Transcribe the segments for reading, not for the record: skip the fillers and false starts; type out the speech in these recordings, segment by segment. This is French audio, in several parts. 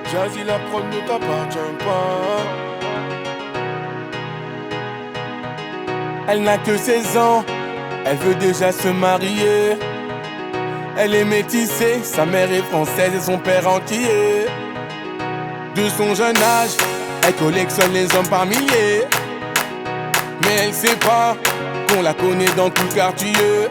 Jazzy, la prod ne t'appartient pas. Elle n'a que 16 ans, elle veut déjà se marier. Elle est métissée, sa mère est française et son père entier. De son jeune âge, elle collectionne les hommes par milliers. Mais elle sait pas qu'on la connaît dans tout le quartier.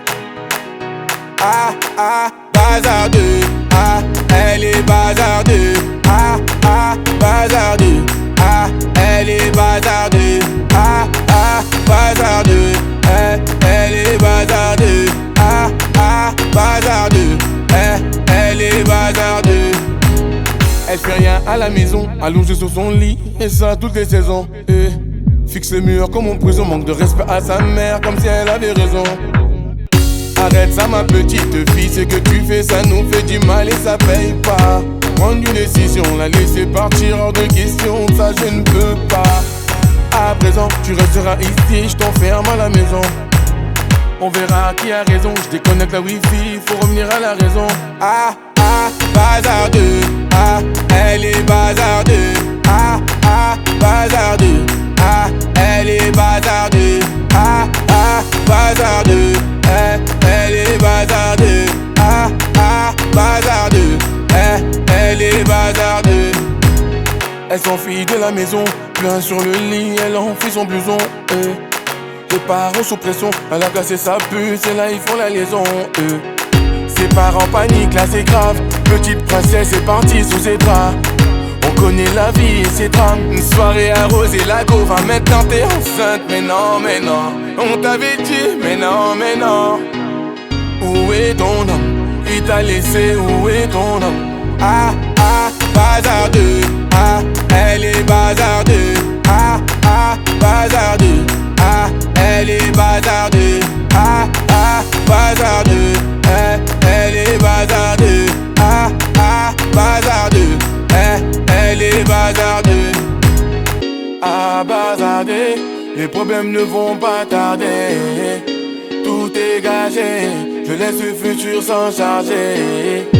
Ah ah, bazardeux. Ah, elle est bazardeux. Ah ah, bazardeux. Ah, elle est bazardeux. Ah ah, bazardeux. Elle est bazardeux. Ah ah, bazardeux. Elle est bazardeux. Elle fait rien à la maison, allongée sur son lit, et ça toutes les saisons. Fixe le mur comme en prison, manque de respect à sa mère, comme si elle avait raison. Arrête ça ma petite fille, ce que tu fais ça nous fait du mal et ça paye pas. Prendre une décision, la laisser partir hors de question, ça je ne peux pas. À présent tu resteras ici, je t'enferme à la maison. On verra qui a raison, je déconnecte la wifi, faut revenir à la raison. Ah ah, bazardeux. Ah, elle est bazardeux. Ah ah, bazardeux. Ah, elle est bazardeux. Ah ah, bazardeux. Elle est bazardeux. Ah ah, bazardeux. Elle est bazardeux. Elle s'enfuit de la maison, plein sur le lit, elle enfuit son blouson. Les parents sous pression, elle a cassé sa puce et là ils font la liaison. Ses parents paniquent, là c'est grave. Petite princesse est partie sous ses draps. On connaît la vie et ses drames. Une soirée arrosée, la go va maintenant t'es enceinte. Mais non, mais non, on t'avait dit, mais non, mais non. Où est ton homme? Il t'a laissé, où est ton homme? Ah ah, bazardeux. Ah, elle est bazardeux. Ah ah, bazardeux. Ah, elle est bazardeux. Ah ah, bazardeux. Elle est bazardeux. Ah ah, bazardeux. Elle est bazardeux. Ah, bazardeux. Les problèmes ne vont pas tarder. Tout est gagé. Je laisse le futur s'en charger.